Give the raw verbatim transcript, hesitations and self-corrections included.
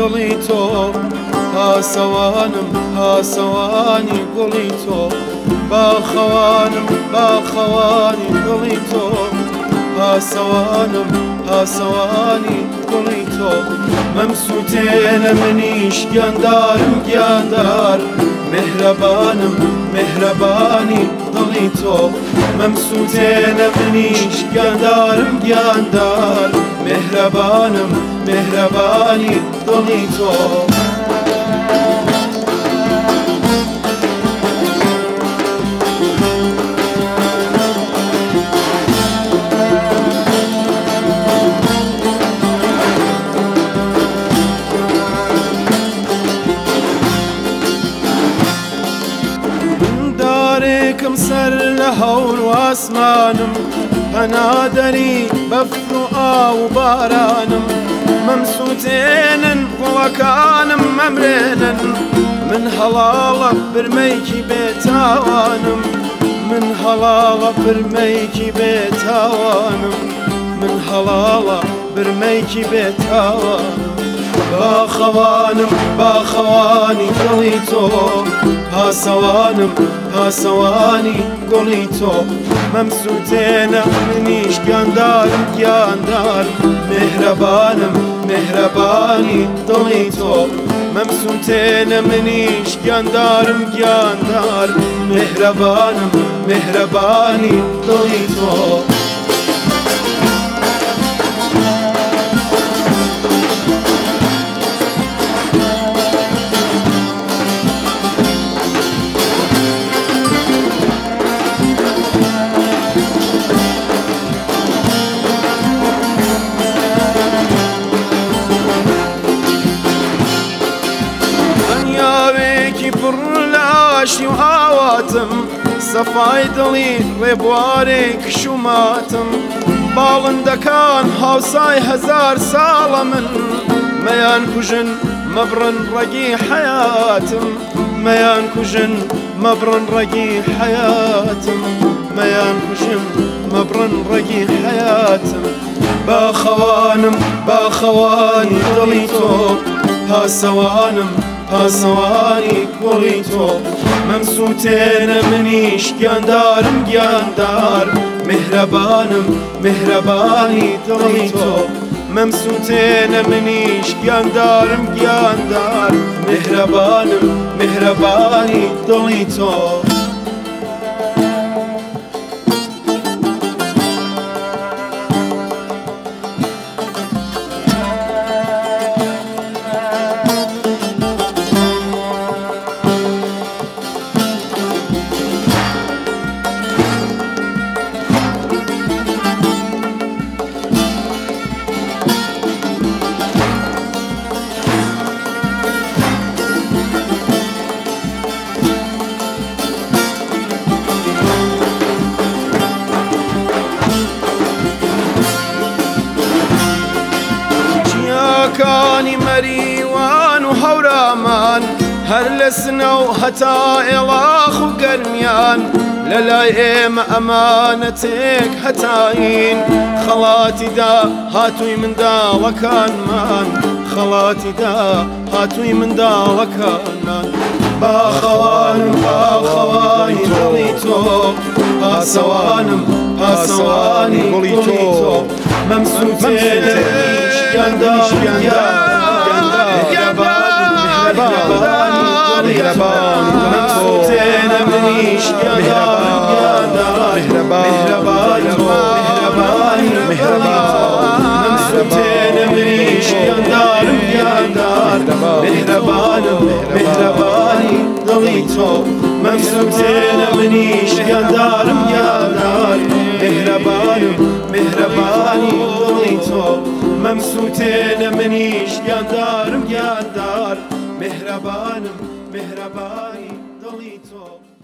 دڵی تۆ پاسەوانم پاسەوانی گوڵی تۆ باخەوانم باخەوانی دڵی تۆ پاسەوانم پاسەوانی گوڵی تۆ مەمسووتێنە منیش گیاندارم گیاندار مهرەبانم مهرەبانی دڵی تۆ مەمسووتێنە منیش گیاندارم گیاندار مهرەبانم مهرەبانی دڵی تۆ دارێکم سەر لە هەور و ئاسمانم هەنادەری بەفر و ئاو و بارانم مەمسووتێنن گوڵەکانم مەمرێنن من هەڵاڵە برمەیکی بێتاوانم من هەڵاڵە برمەیکی بێتاوانم من هەڵاڵە برمەیکی بێتاوانم باخەوانم باخەوانی دڵی تۆ پاسەوانم پاسەوانی گوڵی تۆ مەمسووتێنە منیش گیاندارم گیاندار مهرەبانم مهرەبانی دڵی تۆ مەمسووتێنە منیش گیاندارم گیاندار مهرەبانم مهرەبانی دڵی تۆ پڕ لە ئاشی و ئاواتم سەفای دڵی ڕێبوارێک شوماتم باڵندەکان هاوسای هەزار ساڵە من مەیان کوژن مەبڕن ڕەگی حەیاتم مەیان کوژن مەبڕن ڕەگی حەیاتم مەیان کوژن مەبڕن ڕەگی حەیاتم باخەوانم باخەوانی دڵی تۆ پاسەوانم پاسەوانی گوڵی تۆ مەمسووتێنە منیش گیاندارم گیاندار مهرەبانم مهرەبانی دڵی تۆ مەمسووتێنە منیش گیاندارم گیاندار مهرەبانم مهرەبانی دڵی تۆ کانی مەریوان و هەورامان هەر لە سنە و هەتا ئێڵاخ و گەرمیان لە لای ئێمە ئەمانەتێک هەتاین خەڵاتیدا هاتووی منداڵەکانمان خەڵاتیدا هاتووی منداڵەکانمان باخەوانم باخەوانی دڵی تۆ پاسەوانم پاسەوانی گوڵی تۆ مەمسووتێنە گیاندار مەمسووتێنە منیش گیاندارم گیاندار مهرەبانی تۆ مەمسووتێنە منیش گیاندارم گیاندار مهرەبانم مهرەبانی دڵی تۆ مەمسووتێنە منیش گیاندارم گیاندار مهرەبانم مهرەبانی دڵی تۆ مەمسووتێنە منیش گیاندارم گیاندار مهرەبانم مهرەبانی دڵی تۆ